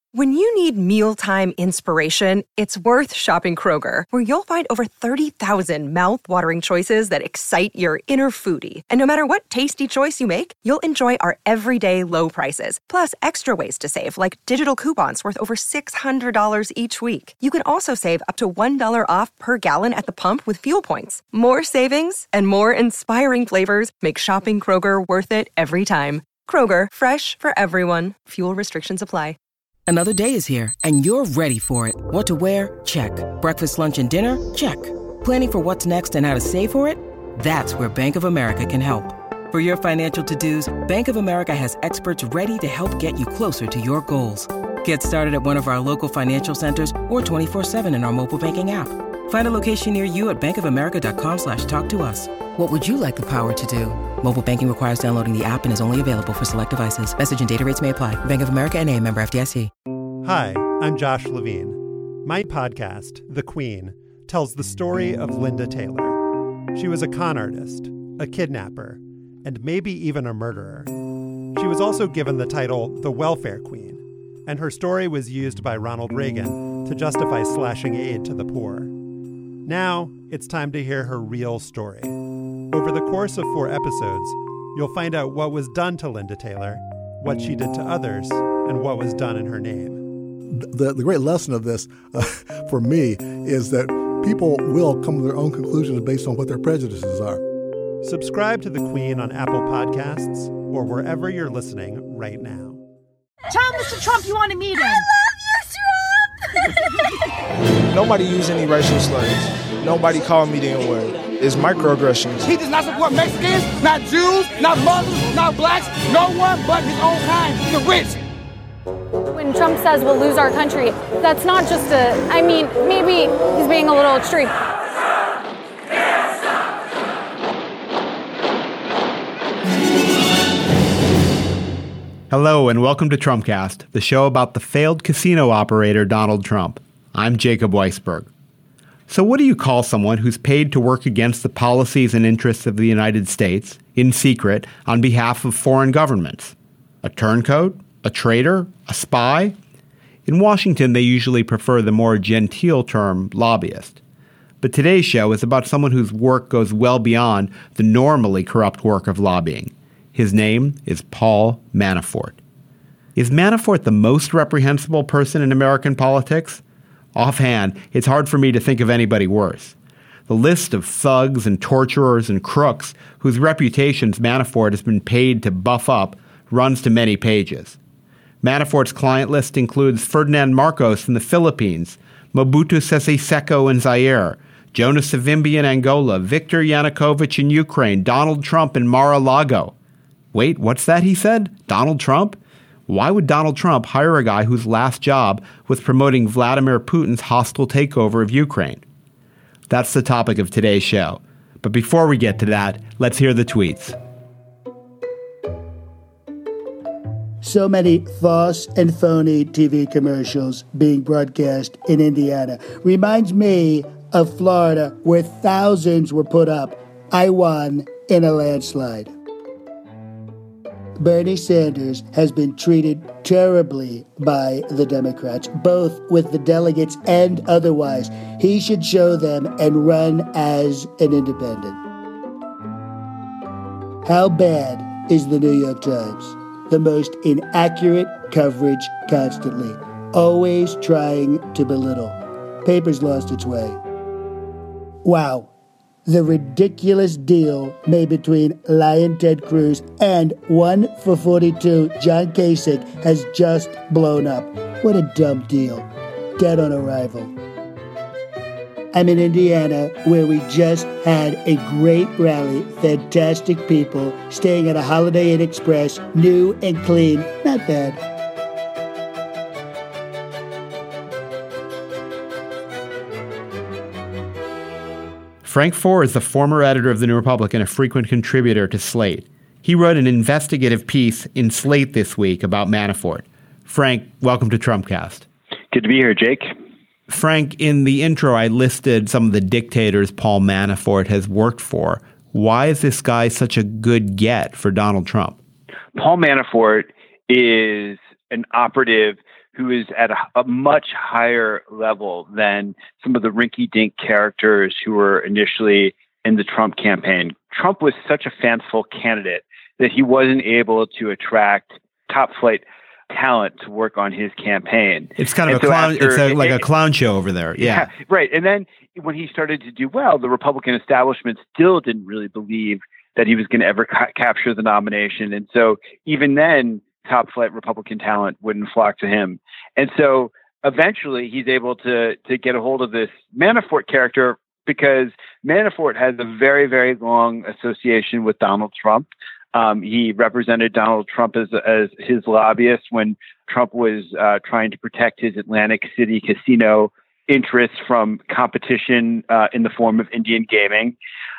When you need mealtime inspiration, it's worth shopping Kroger, where you'll find over 30,000 mouth-watering choices that excite your inner foodie. And no matter what tasty choice you make, you'll enjoy our everyday low prices, plus extra ways to save, like digital coupons worth over $600 each week. You can also save up to $1 off per gallon at the pump with fuel points. More savings and more inspiring flavors make shopping Kroger worth it every time. Kroger, fresh for everyone. Fuel restrictions apply. Another day is here, and you're ready for it. What to wear? Check. Breakfast, lunch, and dinner? Check. Planning for what's next and how to save for it? That's where Bank of America can help. For your financial to-dos, Bank of America has experts ready to help get you closer to your goals. Get started at one of our local financial centers or 24/7 in our mobile banking app. Find a location near you at bankofamerica.com/talktous. What would you like the power to do? Mobile banking requires downloading the app and is only available for select devices. Message and data rates may apply. Bank of America N.A., member FDIC. Hi, I'm Josh Levine. My podcast, The Queen, tells the story of Linda Taylor. She was a con artist, a kidnapper, and maybe even a murderer. She was also given the title the Welfare Queen, and her story was used by Ronald Reagan to justify slashing aid to the poor. Now, it's time to hear her real story. Over the course of 4 episodes, you'll find out what was done to Linda Taylor, what she did to others, and what was done in her name. The great lesson of this, for me, is that people will come to their own conclusions based on what their prejudices are. Subscribe to The Queen on Apple Podcasts or wherever you're listening right now. Tell Mr. Trump you want to meet him. I love you, Trump! Nobody used any racial slurs. Nobody called me the N-word. It's microaggressions. He does not support Mexicans, not Jews, not Muslims, not blacks, no one but his own kind, the rich. When Trump says we'll lose our country, that's not just maybe he's being a little extreme. Hello and welcome to Trumpcast, the show about the failed casino operator Donald Trump. I'm Jacob Weisberg. So what do you call someone who's paid to work against the policies and interests of the United States, in secret, on behalf of foreign governments? A turncoat? A traitor? A spy? In Washington, they usually prefer the more genteel term lobbyist. But today's show is about someone whose work goes well beyond the normally corrupt work of lobbying. His name is Paul Manafort. Is Manafort the most reprehensible person in American politics? Offhand, it's hard for me to think of anybody worse. The list of thugs and torturers and crooks whose reputations Manafort has been paid to buff up runs to many pages. Manafort's client list includes Ferdinand Marcos in the Philippines, Mobutu Sese Seko in Zaire, Jonas Savimbi in Angola, Viktor Yanukovych in Ukraine, Donald Trump in Mar-a-Lago. Wait, what's that he said? Donald Trump? Why would Donald Trump hire a guy whose last job was promoting Vladimir Putin's hostile takeover of Ukraine? That's the topic of today's show. But before we get to that, let's hear the tweets. So many false and phony TV commercials being broadcast in Indiana reminds me of Florida, where thousands were put up. I won in a landslide. Bernie Sanders has been treated terribly by the Democrats, both with the delegates and otherwise. He should show them and run as an independent. How bad is the New York Times? The most inaccurate coverage constantly, always trying to belittle. Paper's lost its way. Wow. The ridiculous deal made between Lion Ted Cruz and 1 for 42 John Kasich has just blown up. What a dumb deal. Dead on arrival. I'm in Indiana, where we just had a great rally, fantastic people, staying at a Holiday Inn Express, new and clean, not bad. Frank Foer is the former editor of The New Republican, a frequent contributor to Slate. He wrote an investigative piece in Slate this week about Manafort. Frank, welcome to Trumpcast. Good to be here, Jake. Frank, in the intro, I listed some of the dictators Paul Manafort has worked for. Why is this guy such a good get for Donald Trump? Paul Manafort is an operative who is at a much higher level than some of the rinky-dink characters who were initially in the Trump campaign. Trump was such a fanciful candidate that he wasn't able to attract top-flight talent to work on his campaign. It's kind of like a clown show over there. Yeah, right. And then when he started to do well, the Republican establishment still didn't really believe that he was going to ever capture the nomination. And so even then, top flight Republican talent wouldn't flock to him. And so eventually he's able to get a hold of this Manafort character because Manafort has a very, very long association with Donald Trump. He represented Donald Trump as his lobbyist when Trump was trying to protect his Atlantic City casino interests from competition in the form of Indian gaming.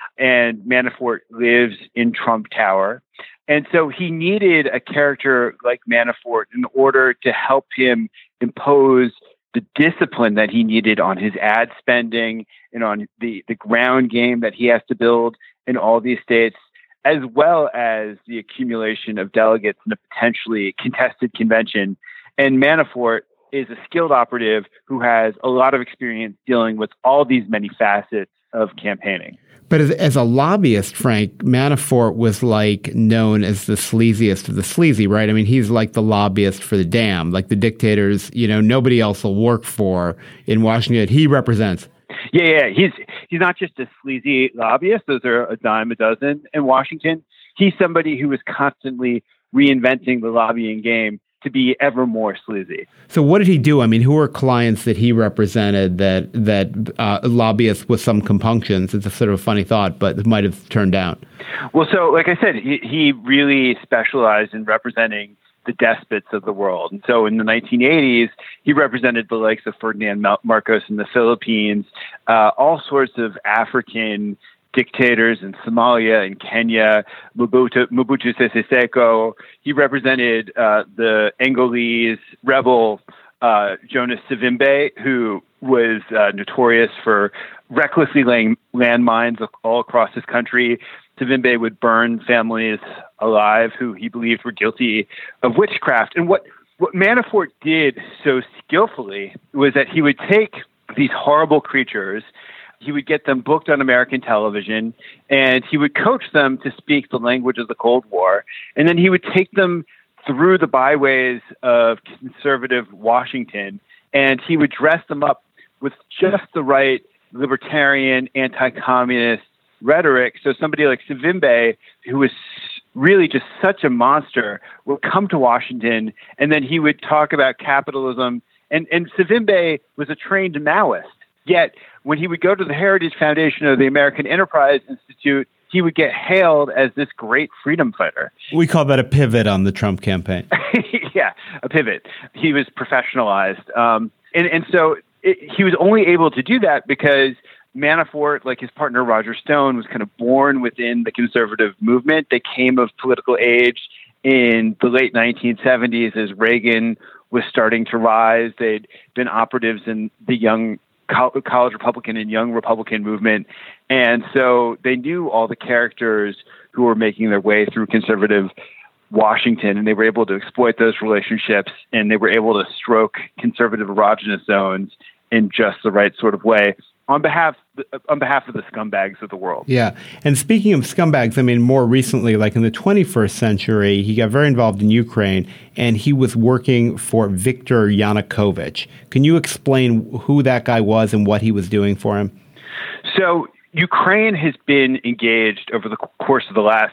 And Manafort lives in Trump Tower. And so he needed a character like Manafort in order to help him impose the discipline that he needed on his ad spending and on the ground game that he has to build in all these states, as well as the accumulation of delegates in a potentially contested convention. And Manafort is a skilled operative who has a lot of experience dealing with all these many facets of campaigning. But as a lobbyist, Frank, Manafort was like known as the sleaziest of the sleazy, right? I mean, he's like the lobbyist for the damned, like the dictators, nobody else will work for in Washington. He represents. Yeah. He's not just a sleazy lobbyist. Those are a dime a dozen in Washington. He's somebody who is constantly reinventing the lobbying game to be ever more sleazy. So what did he do? I mean, who were clients that he represented that lobbyists with some compunctions? It's a sort of a funny thought, but it might have turned down. Well, so like I said, he really specialized in representing the despots of the world. And so in the 1980s, he represented the likes of Ferdinand Marcos in the Philippines, all sorts of African dictators in Somalia and Kenya, Mobutu Sese Seko. He represented the Angolese rebel Jonas Savimbi, who was notorious for recklessly laying landmines all across his country. Savimbi would burn families alive who he believed were guilty of witchcraft. And what Manafort did so skillfully was that he would take these horrible creatures, he would get them booked on American television, and he would coach them to speak the language of the Cold War. And then he would take them through the byways of conservative Washington, and he would dress them up with just the right libertarian, anti-communist rhetoric. So somebody like Savimbi, who was really just such a monster, would come to Washington, and then he would talk about capitalism. And Savimbi was a trained Maoist. Yet, when he would go to the Heritage Foundation of the American Enterprise Institute, he would get hailed as this great freedom fighter. We call that a pivot on the Trump campaign. Yeah, a pivot. He was professionalized. And so he was only able to do that because Manafort, like his partner Roger Stone, was kind of born within the conservative movement. They came of political age in the late 1970s as Reagan was starting to rise. They'd been operatives in the young college Republican and young Republican movement. And so they knew all the characters who were making their way through conservative Washington, and they were able to exploit those relationships, and they were able to stroke conservative erogenous zones in just the right sort of way on behalf of the scumbags of the world. Yeah. And speaking of scumbags, I mean, more recently, like in the 21st century, he got very involved in Ukraine, and he was working for Viktor Yanukovych. Can you explain who that guy was and what he was doing for him? So Ukraine has been engaged over the course of the last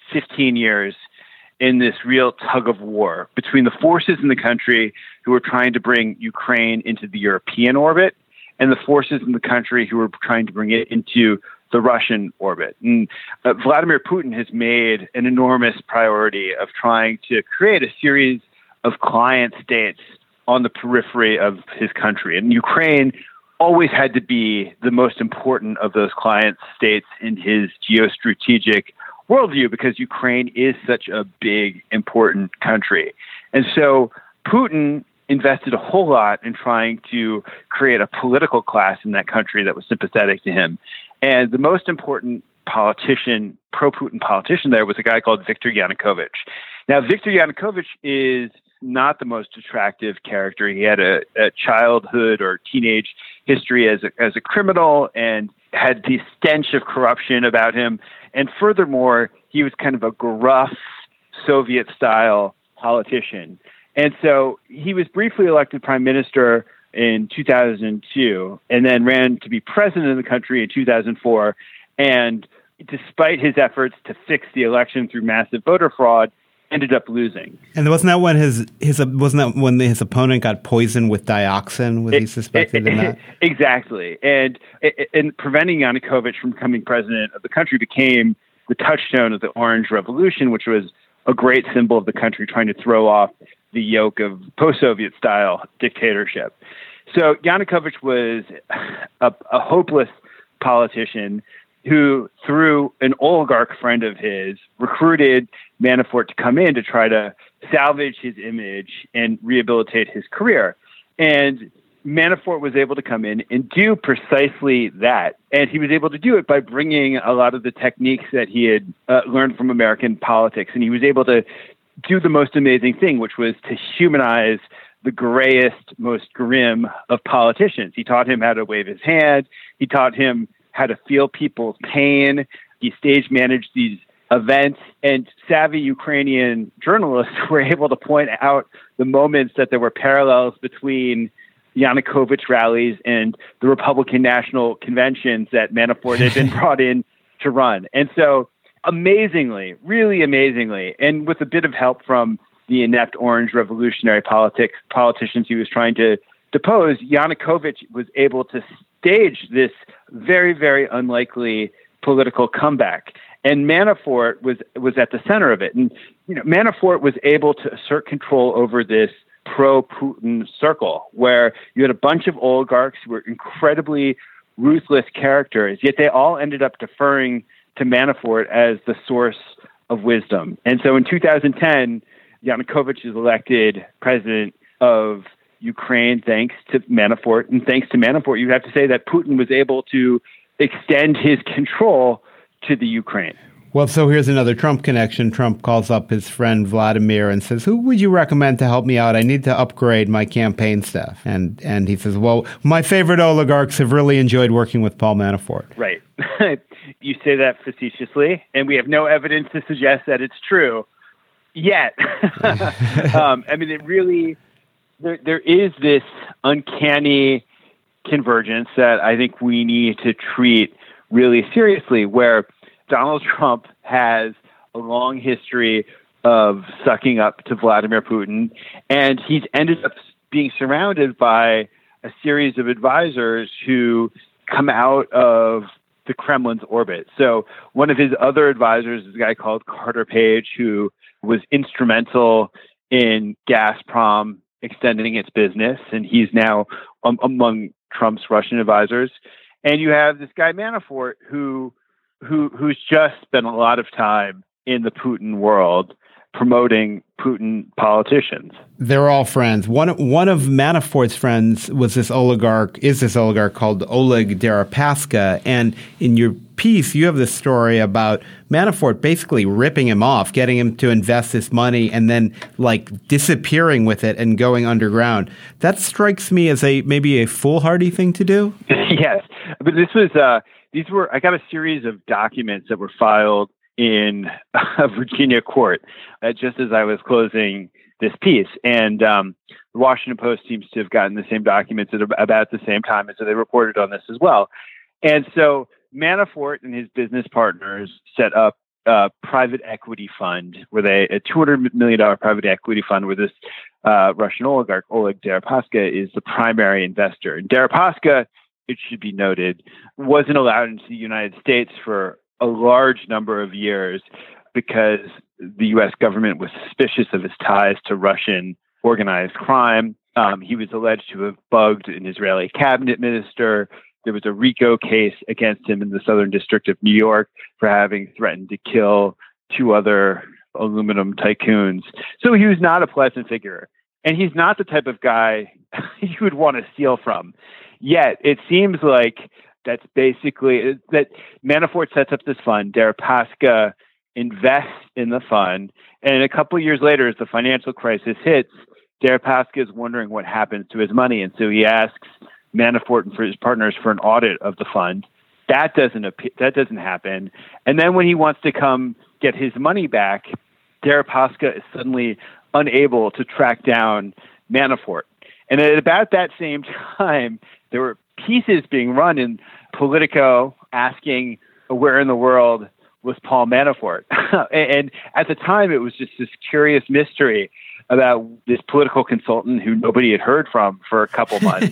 15 years in this real tug of war between the forces in the country who are trying to bring Ukraine into the European orbit and the forces in the country who are trying to bring it into the Russian orbit. And Vladimir Putin has made an enormous priority of trying to create a series of client states on the periphery of his country. And Ukraine always had to be the most important of those client states in his geostrategic worldview because Ukraine is such a big, important country. And so Putin invested a whole lot in trying to create a political class in that country that was sympathetic to him. And the most important pro-Putin politician there was a guy called Viktor Yanukovych. Now, Viktor Yanukovych is not the most attractive character. He had a childhood or teenage history as a criminal and had the stench of corruption about him. And furthermore, he was kind of a gruff Soviet-style politician. And so he was briefly elected prime minister in 2002 and then ran to be president of the country in 2004. And despite his efforts to fix the election through massive voter fraud, ended up losing. And wasn't that when his opponent got poisoned with dioxin? Was he suspected in that? Exactly. And preventing Yanukovych from becoming president of the country became the touchstone of the Orange Revolution, which was a great symbol of the country trying to throw off the yoke of post-Soviet style dictatorship. So Yanukovych was a hopeless politician who, through an oligarch friend of his, recruited Manafort to come in to try to salvage his image and rehabilitate his career. And Manafort was able to come in and do precisely that. And he was able to do it by bringing a lot of the techniques that he had learned from American politics. And he was able to do the most amazing thing, which was to humanize the grayest, most grim of politicians. He taught him how to wave his hand. He taught him how to feel people's pain. He stage managed these events, and savvy Ukrainian journalists were able to point out the moments that there were parallels between Yanukovych rallies and the Republican National Conventions that Manafort had been brought in to run. And so amazingly, really amazingly, and with a bit of help from the inept Orange Revolutionary politicians he was trying to depose, Yanukovych was able to stage this very, very unlikely political comeback. And Manafort was at the center of it. And Manafort was able to assert control over this pro-Putin circle, where you had a bunch of oligarchs who were incredibly ruthless characters, yet they all ended up deferring to Manafort as the source of wisdom. And so in 2010, Yanukovych is elected president of Ukraine thanks to Manafort. And thanks to Manafort, you have to say that Putin was able to extend his control to the Ukraine. Well, so here's another Trump connection. Trump calls up his friend Vladimir and says, who would you recommend to help me out? I need to upgrade my campaign staff. And he says, well, my favorite oligarchs have really enjoyed working with Paul Manafort. Right. You say that facetiously, and we have no evidence to suggest that it's true yet. I mean, it really, there is this uncanny convergence that I think we need to treat really seriously, where Donald Trump has a long history of sucking up to Vladimir Putin, and he's ended up being surrounded by a series of advisors who come out of the Kremlin's orbit. So one of his other advisors is a guy called Carter Page, who was instrumental in Gazprom extending its business, and he's now among Trump's Russian advisors. And you have this guy Manafort, who's just spent a lot of time in the Putin world promoting Putin politicians. They're all friends. One of Manafort's friends is this oligarch called Oleg Deripaska. And in your piece, you have this story about Manafort basically ripping him off, getting him to invest this money, and then disappearing with it and going underground. That strikes me as maybe a foolhardy thing to do. Yes, but I got a series of documents that were filed in a Virginia court just as I was closing this piece. And the Washington Post seems to have gotten the same documents at about the same time, and so they reported on this as well. And so Manafort and his business partners set up a private equity fund, a $200 million private equity fund where this Russian oligarch, Oleg Deripaska, is the primary investor. And Deripaska, it should be noted, wasn't allowed into the United States for a large number of years because the U.S. government was suspicious of his ties to Russian organized crime. He was alleged to have bugged an Israeli cabinet minister. There was a RICO case against him in the Southern District of New York for having threatened to kill two other aluminum tycoons. So he was not a pleasant figure. And he's not the type of guy you would want to steal from. Yet it seems like that's basically that Manafort sets up this fund. Deripaska invests in the fund. And a couple of years later, as the financial crisis hits, Deripaska is wondering what happens to his money. And so he asks Manafort and for his partners for an audit of the fund. That doesn't happen. And then when he wants to come get his money back, Deripaska is suddenly unable to track down Manafort. And at about that same time, there were pieces being run in Politico asking where in the world was Paul Manafort. And at the time, it was just this curious mystery about this political consultant who nobody had heard from for a couple months.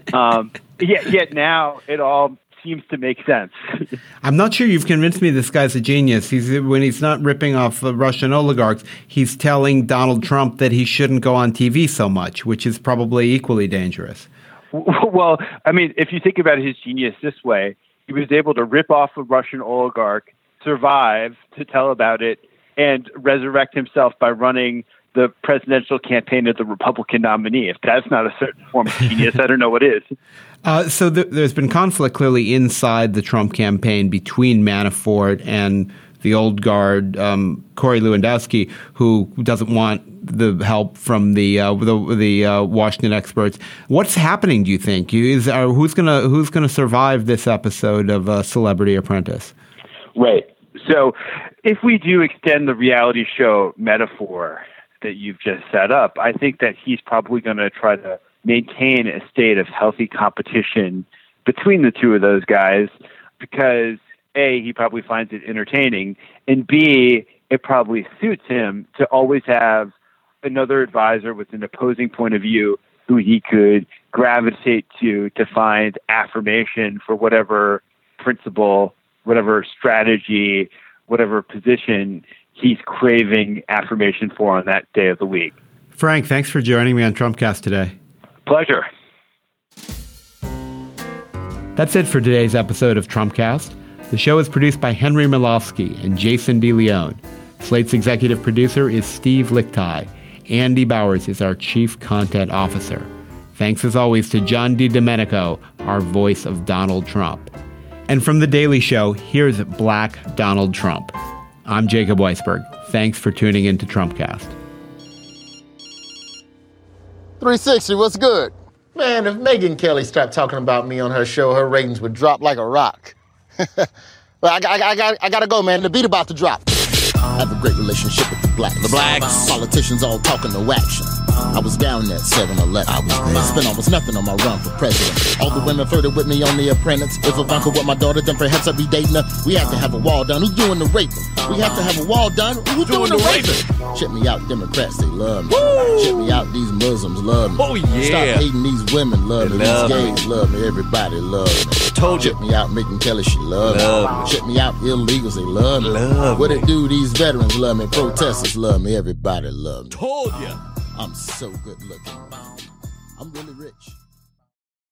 Yet now it all seems to make sense. I'm not sure you've convinced me this guy's a genius. When he's not ripping off Russian oligarchs, he's telling Donald Trump that he shouldn't go on TV so much, which is probably equally dangerous. Well, I mean, if you think about his genius this way, he was able to rip off a Russian oligarch, survive to tell about it, and resurrect himself by running the presidential campaign of the Republican nominee. If that's not a certain form of genius, I don't know what is. So there's been conflict clearly inside the Trump campaign between Manafort and the old guard, Corey Lewandowski, who doesn't want the help from the Washington experts. What's happening, do you think? Who's gonna survive this episode of Celebrity Apprentice? Right. So if we do extend the reality show metaphor that you've just set up, I think that he's probably going to try to maintain a state of healthy competition between the two of those guys because, A, he probably finds it entertaining, and B, it probably suits him to always have another advisor with an opposing point of view who he could gravitate to find affirmation for whatever principle, whatever strategy, whatever position he's craving affirmation for on that day of the week. Frank, thanks for joining me on Trumpcast today. Pleasure. That's it for today's episode of Trumpcast. The show is produced by Henry Milofsky and Jason DeLeon. Slate's executive producer is Steve Lichtai. Andy Bowers is our chief content officer. Thanks as always to John DiDomenico, our voice of Donald Trump. And from The Daily Show, here's Black Donald Trump. I'm Jacob Weisberg. Thanks for tuning in to Trumpcast. 360, what's good? Man, if Megyn Kelly stopped talking about me on her show, her ratings would drop like a rock. Well, I gotta go, man. The beat about to drop. I have a great relationship with the blacks. Politicians all talking no action. I was down at 7-Eleven. I spent almost nothing on my run for president. All the women flirted with me on The Apprentice. If Ivanka were my daughter, then perhaps I'd be dating her. We have to have a wall done. Who's doing the raping? We have to have a wall done. Who's doing the raping? Ship me out, Democrats, they love me. Woo! Ship me out, these Muslims love me. Oh, yeah. Stop hating, these women love me. These gays love me. Everybody love me. Told you. Ship me out, Megyn Kelly, she love me. Ship me out, illegals, they love me. What it do, these veterans love me. Protesters love me. Everybody love me. Told you. I'm so good looking. I'm really rich.